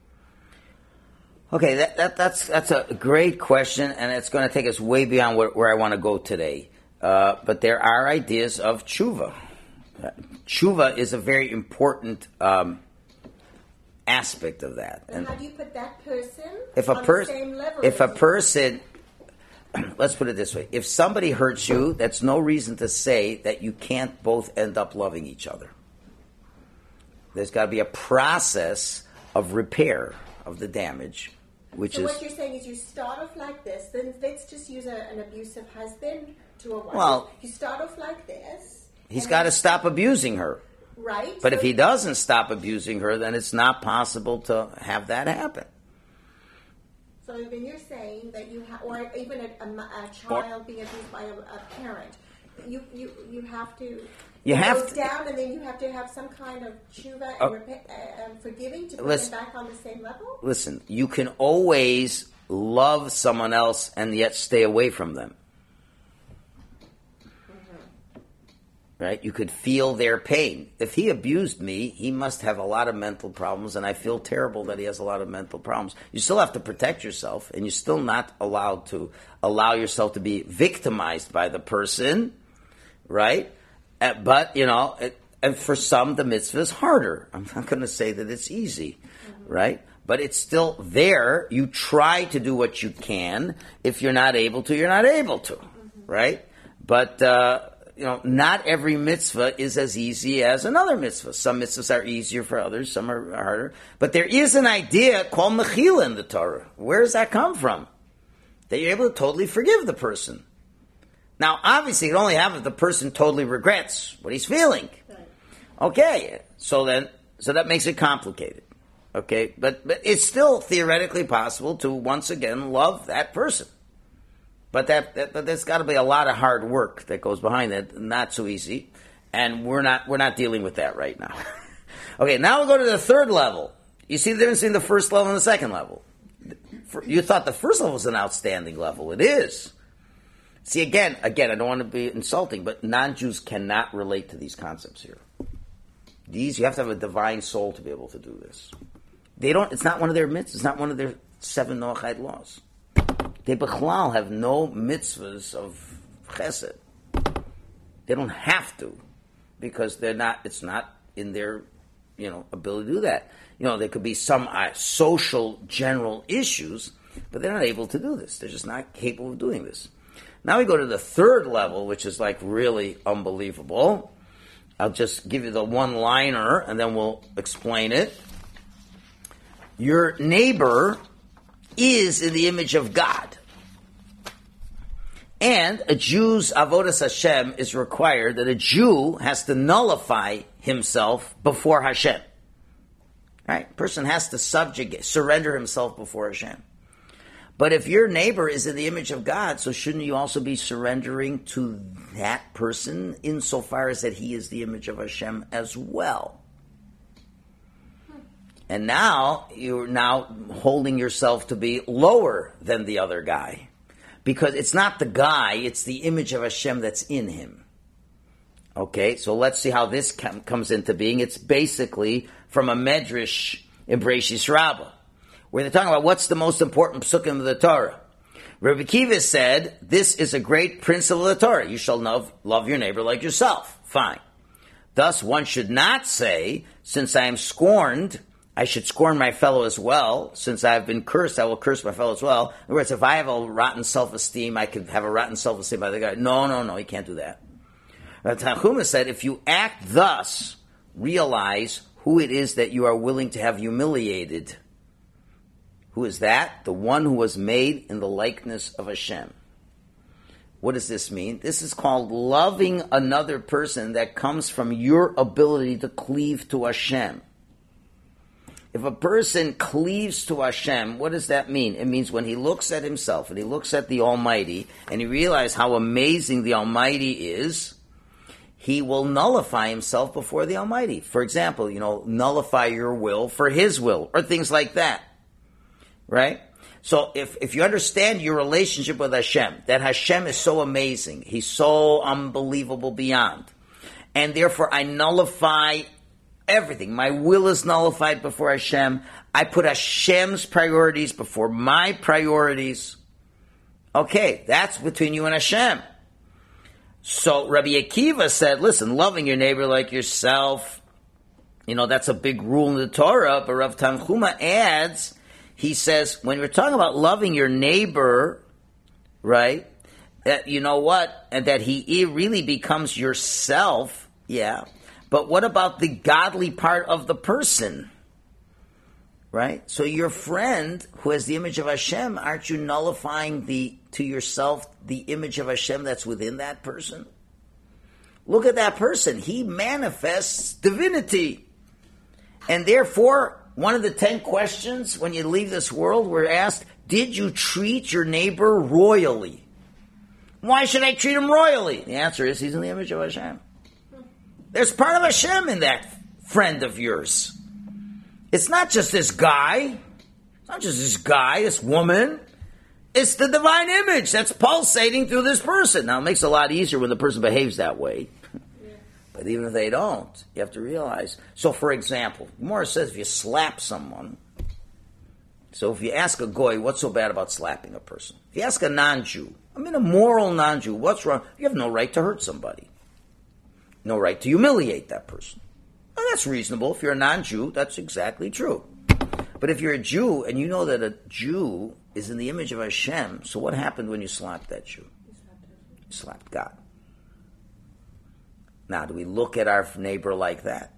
Okay, that, that that's that's a great question, and it's going to take us way beyond where, where I want to go today. Uh, but there are ideas of tshuva. Uh, tshuva is a very important um, aspect of that. And, and how do you put that person if a on pers- the same level? If a person... Let's put it this way. If somebody hurts you, that's no reason to say that you can't both end up loving each other. There's got to be a process of repair of the damage, which so is... So what you're saying is you start off like this, then let's just use a, an abusive husband to a wife. Well... You start off like this. He's got to stop abusing her. Right. But so if he doesn't stop abusing her, then it's not possible to have that happen. So then you're saying that you have, or even a, a, a child being abused by a, a parent, you, you you have to you have goes to, down, and then you have to have some kind of tshuva uh, and, repa- uh, and forgiving to put listen, them back on the same level. Listen, you can always love someone else and yet stay away from them. Right? You could feel their pain. If he abused me, he must have a lot of mental problems, and I feel terrible that he has a lot of mental problems. You still have to protect yourself, and you're still not allowed to allow yourself to be victimized by the person, right? Uh, but, you know, it, and for some, the mitzvah is harder. I'm not going to say that it's easy, mm-hmm. right? But it's still there. You try to do what you can. If you're not able to, you're not able to, mm-hmm. right? But... Uh, You know, not every mitzvah is as easy as another mitzvah. Some mitzvahs are easier for others, some are harder. But there is an idea called mechila in the Torah. Where does that come from? That you're able to totally forgive the person. Now, obviously, it can only happen if the person totally regrets what he's feeling. Okay, so then, so that makes it complicated. Okay, but, but it's still theoretically possible to once again love that person. But that, that but there's got to be a lot of hard work that goes behind that. Not so easy, and we're not we're not dealing with that right now. Okay, now we'll go to the third level. You see the difference between the first level and the second level. You thought the first level was an outstanding level. It is. See, again, again, I don't want to be insulting, but non-Jews cannot relate to these concepts here. These, you have to have a divine soul to be able to do this. They don't. It's not one of their mitzvahs. It's not one of their seven Noachide laws. They bechlal have no mitzvahs of chesed. They don't have to, because they're not. It's not in their you know, ability to do that. You know, there could be some uh, social general issues, but they're not able to do this. They're just not capable of doing this. Now we go to the third level, which is like really unbelievable. I'll just give you the one-liner, and then we'll explain it. Your neighbor is in the image of God. And a Jew's avodas Hashem is required that a Jew has to nullify himself before Hashem. Right? Person has to subjugate, surrender himself before Hashem. But if your neighbor is in the image of God, so shouldn't you also be surrendering to that person insofar as that he is the image of Hashem as well? And now you're now holding yourself to be lower than the other guy. Because it's not the guy, it's the image of Hashem that's in him. Okay, so let's see how this com- comes into being. It's basically from a Medrash in Bereshis Rabbah, where they're talking about what's the most important psukim of the Torah. Rabbi Kiva said, this is a great principle of the Torah. You shall love, love your neighbor like yourself. Fine. Thus, one should not say, since I am scorned, I should scorn my fellow as well. Since I have been cursed, I will curse my fellow as well. In other words, if I have a rotten self-esteem, I could have a rotten self-esteem by the guy. No, no, no, you can't do that. Tanchuma said, if you act thus, realize who it is that you are willing to have humiliated. Who is that? The one who was made in the likeness of Hashem. What does this mean? This is called loving another person that comes from your ability to cleave to Hashem. If a person cleaves to Hashem, what does that mean? It means when he looks at himself and he looks at the Almighty and he realizes how amazing the Almighty is, he will nullify himself before the Almighty. For example, you know, nullify your will for His will, or things like that. Right? So if, if you understand your relationship with Hashem, that Hashem is so amazing, He's so unbelievable beyond, and therefore I nullify everything. My will is nullified before Hashem. I put Hashem's priorities before my priorities. Okay, that's between you and Hashem. So Rabbi Akiva said, listen, loving your neighbor like yourself, you know, that's a big rule in the Torah, but Rav Tanchuma adds, he says, when we're talking about loving your neighbor, right, that, you know what, and that he, he really becomes yourself, yeah, but what about the godly part of the person? Right? So your friend who has the image of Hashem, aren't you nullifying the to yourself the image of Hashem that's within that person? Look at that person. He manifests divinity. And therefore, one of the ten questions when you leave this world were asked, did you treat your neighbor royally? Why should I treat him royally? The answer is he's in the image of Hashem. There's part of Hashem in that friend of yours. It's not just this guy. It's not just this guy, this woman. It's the divine image that's pulsating through this person. Now, it makes it a lot easier when the person behaves that way. Yeah. But even if they don't, you have to realize. So, for example, Gemara says if you slap someone, so if you ask a goy, what's so bad about slapping a person? If you ask a non-Jew, I mean a moral non-Jew, what's wrong? You have no right to hurt somebody. No right to humiliate that person. Well, that's reasonable. If you're a non-Jew, that's exactly true. But if you're a Jew and you know that a Jew is in the image of Hashem, so what happened when you slapped that Jew? You slapped God. Now, do we look at our neighbor like that?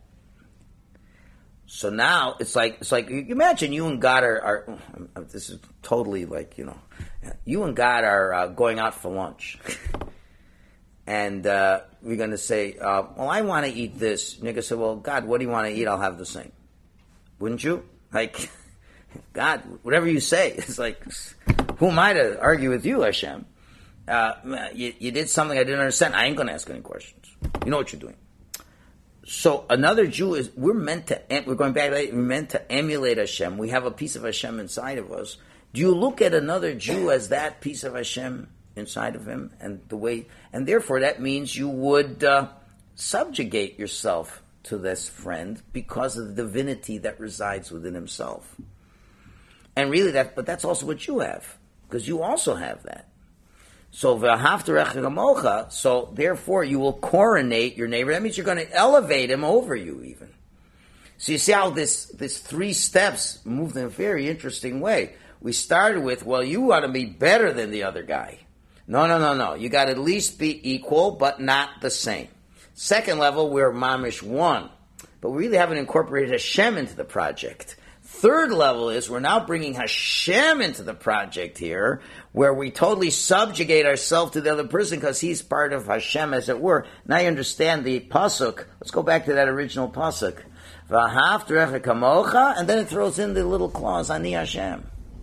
So now it's like it's like you imagine you and God are, are this is totally like you know, you and God are uh, going out for lunch. And uh, we're going to say, uh, well, I want to eat this. And you're going to say, well, God, what do you want to eat? I'll have the same. Wouldn't you? Like, God, whatever you say. It's like, who am I to argue with you, Hashem? Uh, you, you did something I didn't understand. I ain't going to ask any questions. You know what you're doing. So another Jew is, we're meant to, we're going back, we're meant to emulate Hashem. We have a piece of Hashem inside of us. Do you look at another Jew as that piece of Hashem inside of him, and the way, and therefore that means you would uh, subjugate yourself to this friend because of the divinity that resides within himself. And really, that, but that's also what you have, because you also have that. So v'ahavta recha kamocha. So therefore, you will coronate your neighbor. That means you're going to elevate him over you, even. So you see how this, this three steps moved in a very interesting way. We started with, well, you want to be better than the other guy. No, no, no, no. You got to at least be equal, but not the same. Second level, we're mamish one. But we really haven't incorporated Hashem into the project. Third level is we're now bringing Hashem into the project here, where we totally subjugate ourselves to the other person because he's part of Hashem, as it were. Now you understand the pasuk. Let's go back to that original pasuk. V'ahavta re'echa kamocha, and then it throws in the little clause, Ani Hashem.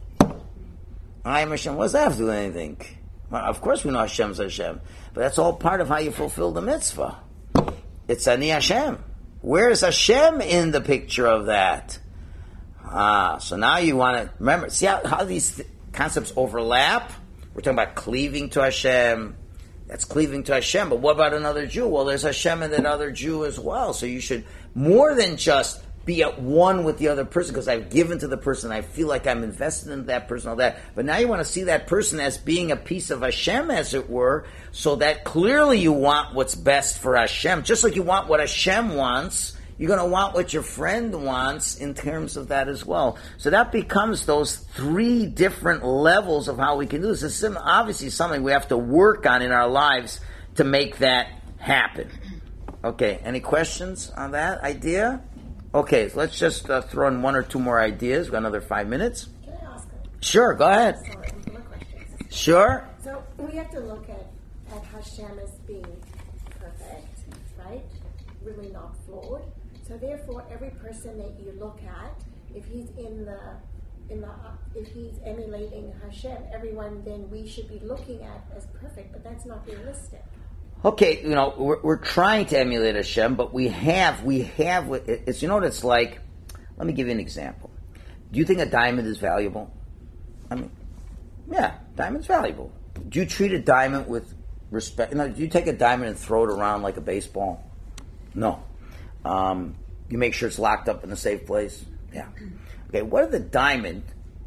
I am Hashem. What does that have to do with anything? Well, of course we know Hashem's Hashem, but that's all part of how you fulfill the mitzvah. It's Ani Hashem. Where is Hashem in the picture of that? Ah, so now you want to remember, see how, how these th- concepts overlap? We're talking about cleaving to Hashem. That's cleaving to Hashem. But what about another Jew? Well, there's Hashem in that other Jew as well. So you should more than just be at one with the other person because I've given to the person. I feel like I'm invested in that person, all that. But now you want to see that person as being a piece of Hashem, as it were, so that clearly you want what's best for Hashem. Just like you want what Hashem wants, you're going to want what your friend wants in terms of that as well. So that becomes those three different levels of how we can do this. It's obviously something we have to work on in our lives to make that happen. Okay, any questions on that idea? Okay, so let's just uh, throw in one or two more ideas. We've got another five minutes. Can I ask a Sure, go ahead. Sorry, more questions. Sure. So we have to look at, at Hashem as being perfect, right? Really not flawed. So therefore, every person that you look at, if he's in the in the if he's emulating Hashem, everyone then we should be looking at as perfect. But that's not realistic. Okay, you know, we're, we're trying to emulate Hashem, but we have, we have, it's, you know what it's like? Let me give you an example. Do you think a diamond is valuable? I mean, yeah, diamond's valuable. Do you treat a diamond with respect? You know, do you take a diamond and throw it around like a baseball? No. Um, you make sure it's locked up in a safe place? Yeah. Okay, what if the diamond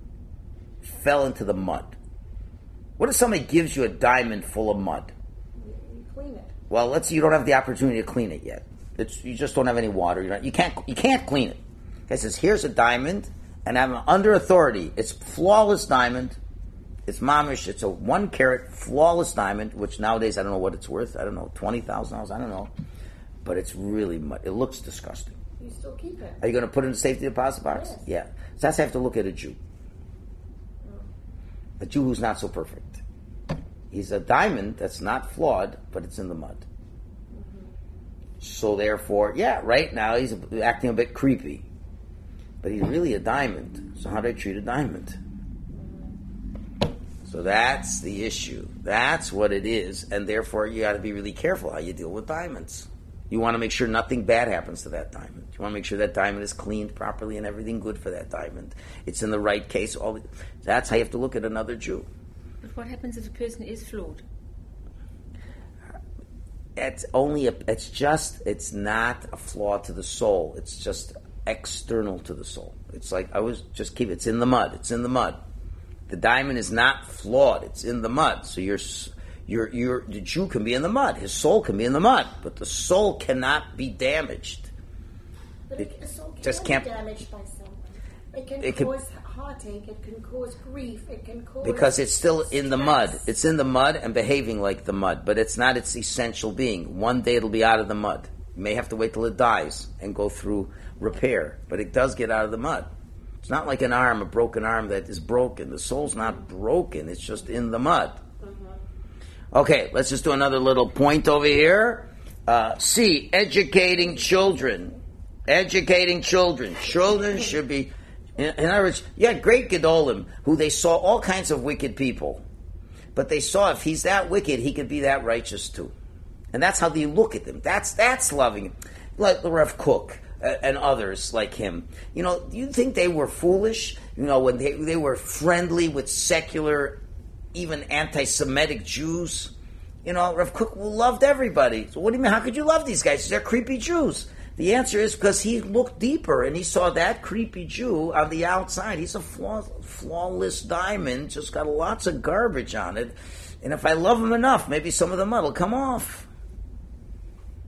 fell into the mud? What if somebody gives you a diamond full of mud? Clean it. Well, let's say you don't have the opportunity to clean it yet. It's, you just don't have any water. You're not, you can't. You can't clean it. It says, "Here's a diamond, and I'm under authority. It's flawless diamond. It's mamish. It's a one carat flawless diamond, which nowadays I don't know what it's worth. I don't know twenty thousand dollars. I don't know, but it's really mud. It looks disgusting. You still keep it. Are you going to put it in the safety deposit box? Yes. Yeah. So that's how I have to look at a Jew. A Jew who's not so perfect. He's a diamond that's not flawed, but it's in the mud. Mm-hmm. So therefore, yeah, right now he's acting a bit creepy. But he's really a diamond. So how do I treat a diamond? So that's the issue. That's what it is. And therefore, you got to be really careful how you deal with diamonds. You want to make sure nothing bad happens to that diamond. You want to make sure that diamond is cleaned properly and everything good for that diamond. It's in the right case. All the, that's how you have to look at another Jew. But what happens if a person is flawed? It's only a, it's just, it's not a flaw to the soul. It's just external to the soul. It's like, I was just keep it's in the mud. It's in the mud. The diamond is not flawed. It's in the mud. So you're, you're, you're, the Jew can be in the mud. His soul can be in the mud. But the soul cannot be damaged. But It the soul can just be can't- damaged by someone. It can It can- cause heartache. It can cause grief. It can cause Because it's still in the mud. stress. It's in the mud and behaving like the mud. But it's not its essential being. One day it'll be out of the mud. You may have to wait till it dies and go through repair. But it does get out of the mud. It's not like an arm, a broken arm that is broken. The soul's not broken. It's just in the mud. Okay, let's just do another little point over here. Uh, C, educating children. Educating children. Children should be... In, in other words, you had great Gedolim who they saw all kinds of wicked people. But they saw if he's that wicked, he could be that righteous too. And that's how they look at them. That's that's loving him. Like the Rav Kook uh, and others like him. You know, do you think they were foolish? You know, when they, they were friendly with secular, even anti-Semitic Jews? You know, Rav Kook loved everybody. So what do you mean? How could you love these guys? They're creepy Jews. The answer is because he looked deeper and he saw that creepy Jew on the outside. He's a flaw, flawless diamond, just got lots of garbage on it. And if I love him enough, maybe some of the mud will come off.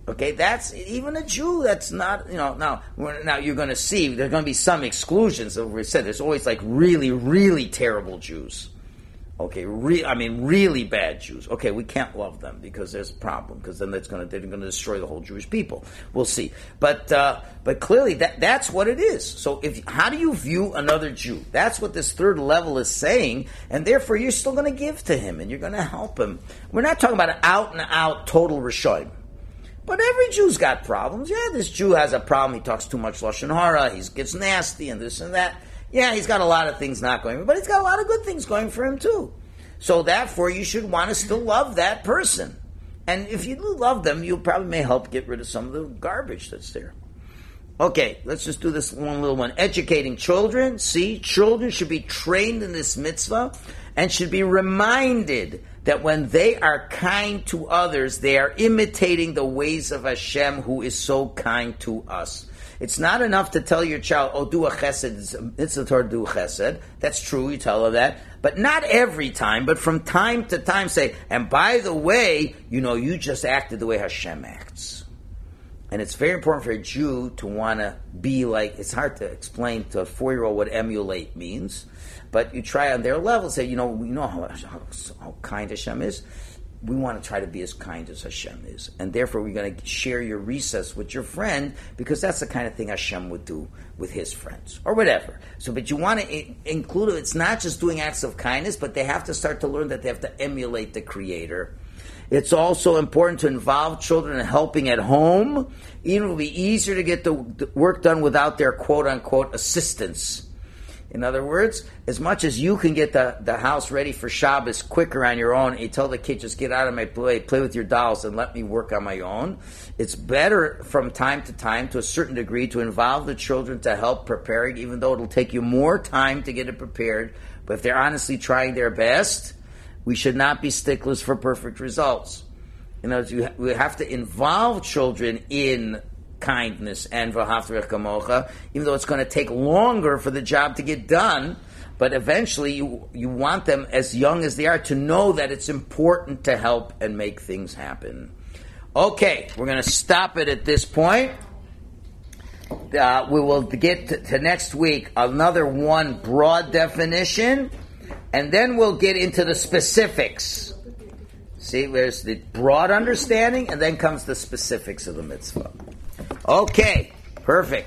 Okay, that's even a Jew. That's not, you know. Now, we're- now you're going to see there's going to be some exclusions. As we said, there's always like really, really terrible Jews. Okay, re- I mean really bad Jews. Okay, we can't love them because there's a problem. Because then that's going to they're going to destroy the whole Jewish people. We'll see. But uh, but clearly that that's what it is. So if how do you view another Jew? That's what this third level is saying, and therefore you're still going to give to him and you're going to help him. We're not talking about an out and out total Rishonim. But every Jew's got problems. Yeah, this Jew has a problem. He talks too much Lashon Hara. He gets nasty and this and that. Yeah, he's got a lot of things not going, but he's got a lot of good things going for him too. So therefore, you should want to still love that person. And if you do love them, you probably may help get rid of some of the garbage that's there. Okay, let's just do this one little one. Educating children. See, children should be trained in this mitzvah and should be reminded that when they are kind to others, they are imitating the ways of Hashem, who is so kind to us. It's not enough to tell your child, oh, do a chesed, it's a Torah, do a chesed. That's true, you tell her that. But not every time, but from time to time say, and by the way, you know, you just acted the way Hashem acts. And it's very important for a Jew to want to be like, it's hard to explain to a four-year-old what emulate means, but you try on their level, say, you know, you know how, how, how kind Hashem is. We want to try to be as kind as Hashem is. And therefore we're going to share your recess with your friend because that's the kind of thing Hashem would do with his friends. Or whatever. So, but you want to I- include it. It's not just doing acts of kindness, but they have to start to learn that they have to emulate the Creator. It's also important to involve children in helping at home. Even it will be easier to get the, the work done without their quote-unquote assistance. In other words, as much as you can get the, the house ready for Shabbos quicker on your own, and you tell the kid, just get out of my play, play with your dolls and let me work on my own, it's better from time to time, to a certain degree, to involve the children to help preparing, even though it'll take you more time to get it prepared. But if they're honestly trying their best, we should not be sticklers for perfect results. You know, you, we have to involve children in kindness and v'ahavta kamocha, even though it's going to take longer for the job to get done, but eventually you you want them, as young as they are, to know that it's important to help and make things happen. Okay, we're going to stop it at this point. Uh, we will get to, to next week another one broad definition, and then we'll get into the specifics. See, there's the broad understanding, and then comes the specifics of the mitzvah. Okay, perfect.